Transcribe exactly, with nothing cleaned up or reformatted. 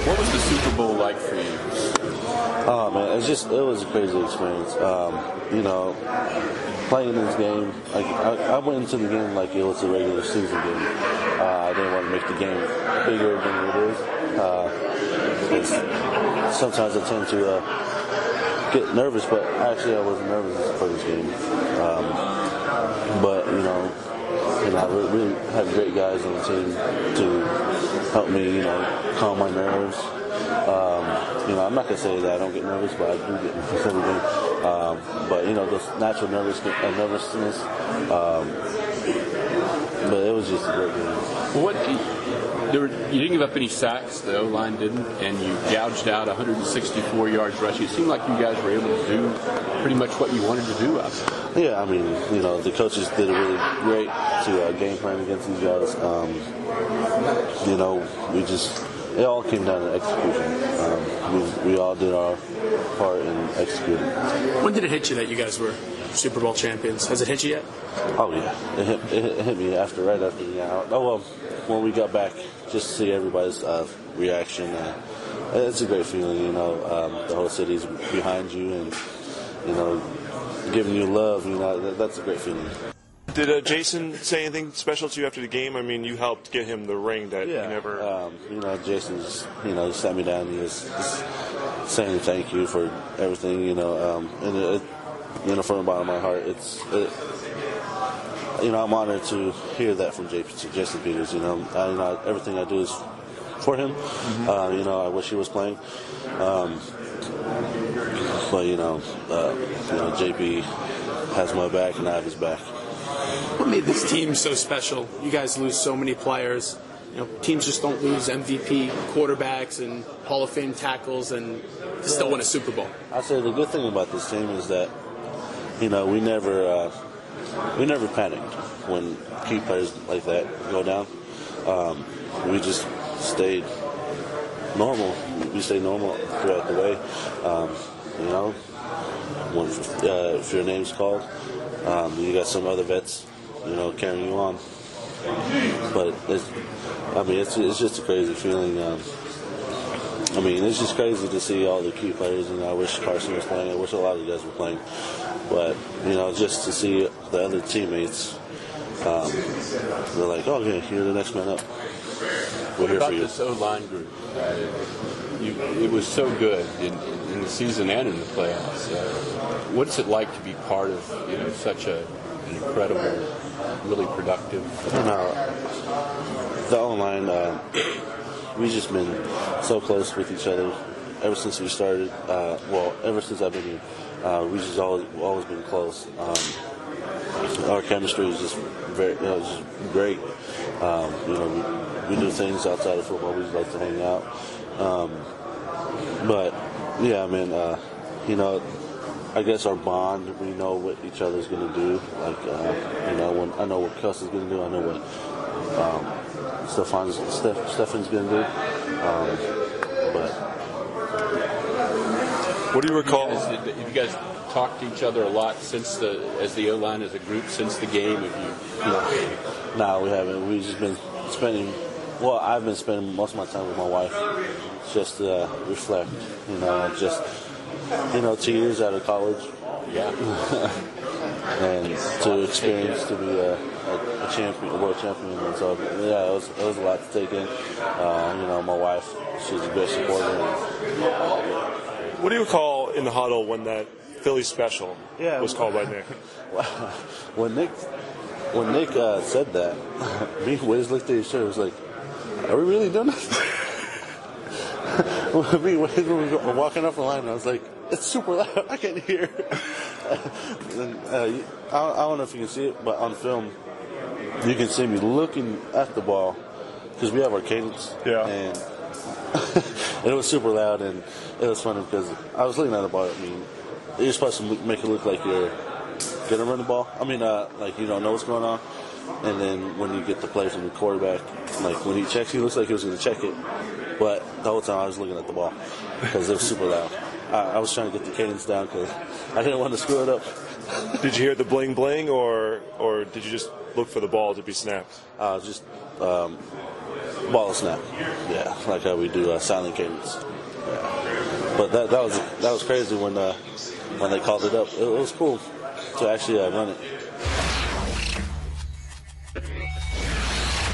What was the Super Bowl like for you? Oh man, it's just it was a crazy experience. Um, you know, playing this game, like I, I went into the game like it was a regular season game. Uh, I didn't want to make the game bigger than it is. Uh, sometimes I tend to uh, get nervous, but actually I wasn't nervous for this game. Um, but you know, you know, I really had great guys on the team to help me, you know, calm my nerves. Um, you know, I'm not gonna say that I don't get nervous, but I do get nervous every game. Um, but you know, this natural nervous, uh, nervousness. Um, but it was just a great game. What there were, you didn't give up any sacks. The O-line didn't, and you gouged out one hundred sixty-four yards rushing. It seemed like you guys were able to do pretty much what you wanted to do out there. Yeah, I mean, you know, the coaches did a really great to uh, game plan against these guys. Um, you know, we just. It all came down to execution. Um, we, we all did our part and executed. When did it hit you that you guys were Super Bowl champions? Has it hit you yet? Oh yeah, it hit, it hit, it hit me after, right after. Yeah. Oh well, when we got back, just to see everybody's uh, reaction. Uh, it's a great feeling, you know. Um, the whole city's behind you, and you know, giving you love. You know, that, that's a great feeling. Did uh, Jason say anything special to you after the game? I mean, you helped get him the ring that yeah. he never... Um, you know, Jason just, you know, sat me down and he was just saying thank you for everything, you know. Um, and, it, you know, from the bottom of my heart, it's... It, you know, I'm honored to hear that from Jason Peters, you know. I, you know, everything I do is for him. Mm-hmm. Uh, you know, I wish he was playing. Um, but, you know, uh, you know, J P has my back and I have his back. What made this team so special? You guys lose so many players. You know, teams just don't lose M V P quarterbacks and Hall of Fame tackles and still win a Super Bowl. I say the good thing about this team is that, you know, we never uh, we never panicked when key players like that go down. Um, we just stayed normal. We stayed normal throughout the way. Um, you know, when, uh, if your name's called, um, you got some other vets, you know, carrying you on. But it's, I mean, it's it's just a crazy feeling. Um, I mean, it's just crazy to see all the key players. And I wish Carson was playing. I wish a lot of you guys were playing. But you know, just to see the other teammates, um, they're like, "Oh, yeah, you're the next man up. We're what here about for you." This O-line group? Uh, you, it was so good in, in the season and in the playoffs. Uh, what's it like to be part of, you know, such a, an incredible, really productive? You know, the O-line, uh, we've just been so close with each other ever since we started. Uh, well, ever since I've been here, uh, we've just always always been close. Um, our chemistry is just very, you know, just great. Um, you know, we, we do things outside of football. We just like to hang out. Um, but yeah, I mean, uh, you know, I guess our bond, we know what each other's going to do. Like, uh, you know, when I know what Cuss is going to do, I know what um, Stefan's, Steph, Stefan's going to do. Um, but what do you recall? Have you, guys, have you guys talked to each other a lot since the, as the O-line, as a group, since the game? Have you? No, no, we haven't. We've just been spending. Well, I've been spending most of my time with my wife, just to uh, reflect. You know, just you know, two years out of college. Yeah. And to experience to be a, a, a champion, a world champion, and so yeah, it was, it was a lot to take in. Uh, you know, my wife, she's a great supporter. What do you recall in the huddle when that Philly special yeah, was called by Nick? when Nick, when Nick uh, said that, me and Wiz looked at each other. It was like, "Are we really doing this?" Me and Wiz were walking up the line, and I was like, "It's super loud. I can't hear." And, uh, I, I don't know if you can see it, but on film, you can see me looking at the ball because we have our cadence. Yeah. And it was super loud, and it was funny because I was looking at the ball. I mean, you're supposed to make it look like you're gonna run the ball. I mean, uh, like you don't know what's going on, and then when you get the play from the quarterback, like when he checks, he looks like he was gonna check it, but the whole time I was looking at the ball because it was super loud. I, I was trying to get the cadence down because I didn't want to screw it up. Did you hear the bling bling, or or did you just look for the ball to be snapped? I was just um, ball snap. Yeah, like how we do uh, silent cadence. Yeah. But that that was that was crazy when uh, when they called it up. It, it was cool to actually uh, run it.